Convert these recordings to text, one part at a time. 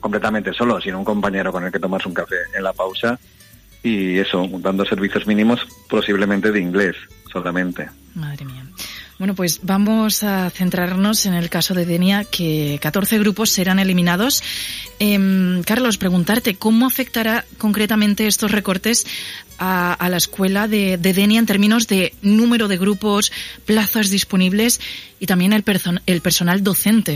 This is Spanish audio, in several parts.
completamente solo, sin un compañero con el que tomarse un café en la pausa, y eso, dando servicios mínimos posiblemente de inglés solamente. Madre mía. Bueno, pues vamos a centrarnos en el caso de Denia, que 14 grupos serán eliminados. Carlos, preguntarte, ¿cómo afectará concretamente estos recortes a la escuela de Denia en términos de número de grupos, plazas disponibles y también el personal docente?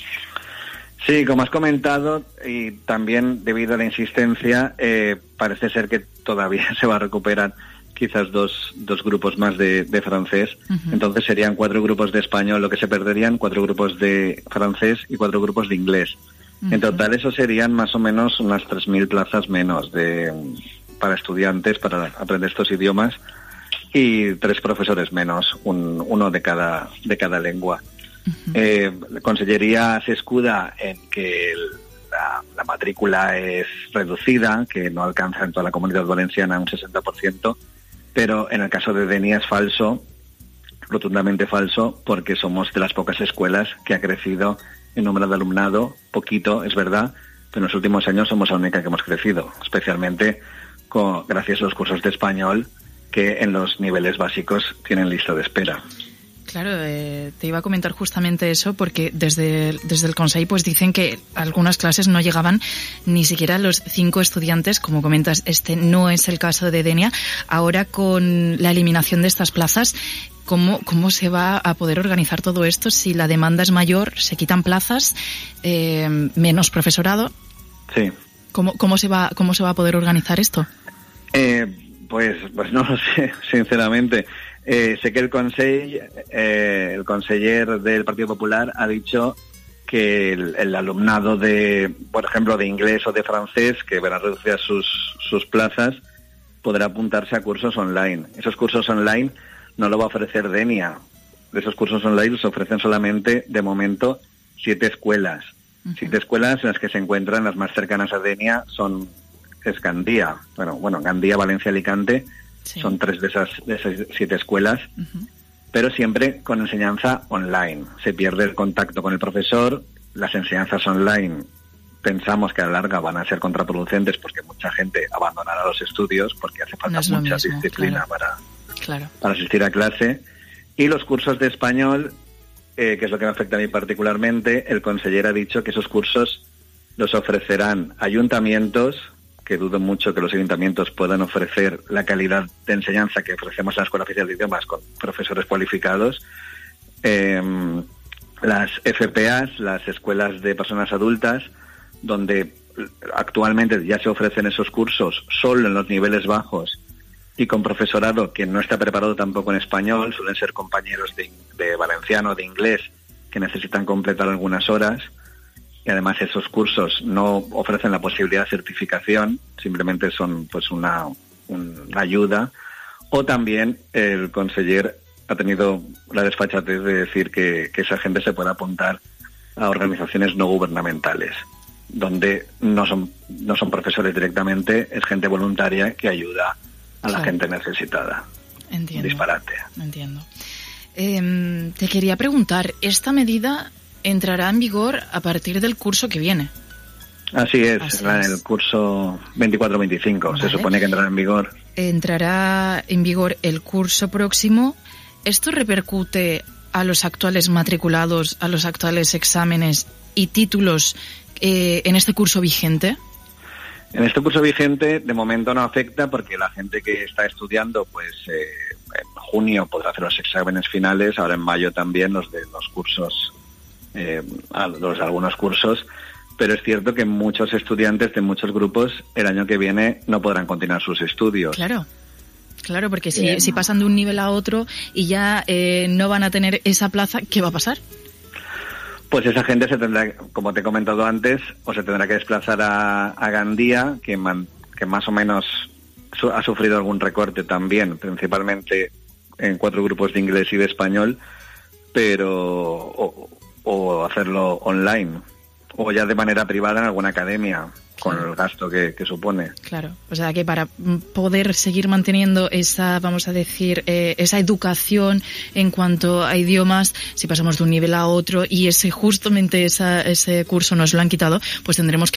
Sí, como has comentado, y también debido a la insistencia, parece ser que todavía se va a recuperar quizás dos grupos más de francés. Uh-huh. Entonces serían 4 grupos de español lo que se perderían, 4 grupos de francés y 4 grupos de inglés. Uh-huh. En total eso serían más o menos unas 3.000 plazas menos para estudiantes para aprender estos idiomas, y 3 profesores menos, uno de cada lengua. Uh-huh. La Consellería se escuda en que la matrícula es reducida, que no alcanza en toda la Comunidad Valenciana un 60%, pero en el caso de Denia es falso, rotundamente falso, porque somos de las pocas escuelas que ha crecido en número de alumnado, poquito, es verdad, pero en los últimos años somos la única que hemos crecido, especialmente gracias a los cursos de español, que en los niveles básicos tienen lista de espera. Claro, te iba a comentar justamente eso, porque desde el Consell pues dicen que algunas clases no llegaban ni siquiera a los 5 estudiantes, como comentas, este no es el caso de Denia. Ahora, con la eliminación de estas plazas, ¿cómo se va a poder organizar todo esto? Si la demanda es mayor, se quitan plazas, menos profesorado. Sí. ¿Cómo se va a poder organizar esto? Pues no lo sé, sinceramente. Sé que el conseller del Partido Popular ha dicho que el alumnado por ejemplo, de inglés o de francés, que verán reducidas sus plazas, podrá apuntarse a cursos online. Esos cursos online no lo va a ofrecer Denia. Esos cursos online los ofrecen solamente, de momento, 7 escuelas. Uh-huh. 7 escuelas en las que se encuentran las más cercanas a Denia es Gandía. Bueno, Gandía, Valencia, Alicante. Sí. Son 3 de esas 7 escuelas, uh-huh. Pero siempre con enseñanza online. Se pierde el contacto con el profesor. Las enseñanzas online pensamos que a la larga van a ser contraproducentes, porque mucha gente abandonará los estudios porque hace falta mucha disciplina, claro, para asistir a clase. Y los cursos de español, que es lo que me afecta a mí particularmente, el conseller ha dicho que esos cursos los ofrecerán ayuntamientos, que dudo mucho que los ayuntamientos puedan ofrecer la calidad de enseñanza que ofrecemos en la Escuela Oficial de Idiomas con profesores cualificados. Las FPAs, las escuelas de personas adultas, donde actualmente ya se ofrecen esos cursos solo en los niveles bajos y con profesorado que no está preparado tampoco en español, suelen ser compañeros de valenciano, de inglés, que necesitan completar algunas horas. Y además esos cursos no ofrecen la posibilidad de certificación, simplemente son pues una ayuda. O también el conseller ha tenido la desfachatez de decir que esa gente se puede apuntar a organizaciones no gubernamentales, donde no son profesores directamente, es gente voluntaria que ayuda a la gente necesitada. Entiendo. Disparate. Entiendo. Te quería preguntar, ¿esta medida entrará en vigor a partir del curso que viene? Así es, el curso 24-25, vale. Se supone que entrará en vigor. Entrará en vigor el curso próximo. ¿Esto repercute a los actuales matriculados, a los actuales exámenes y títulos en este curso vigente? En este curso vigente, de momento no afecta, porque la gente que está estudiando, pues en junio podrá hacer los exámenes finales, ahora en mayo también los de los cursos, los de algunos cursos, pero es cierto que muchos estudiantes de muchos grupos el año que viene no podrán continuar sus estudios. Claro, porque si pasan de un nivel a otro y ya no van a tener esa plaza, ¿qué va a pasar? Pues esa gente se tendrá, como te he comentado antes, o se tendrá que desplazar a Gandía, que más o menos ha sufrido algún recorte también, principalmente en 4 grupos de inglés y de español, pero o hacerlo online, o ya de manera privada en alguna academia, con el gasto que supone. Claro, o sea que para poder seguir manteniendo esa, vamos a decir, esa educación en cuanto a idiomas, si pasamos de un nivel a otro y justamente ese curso nos lo han quitado, pues tendremos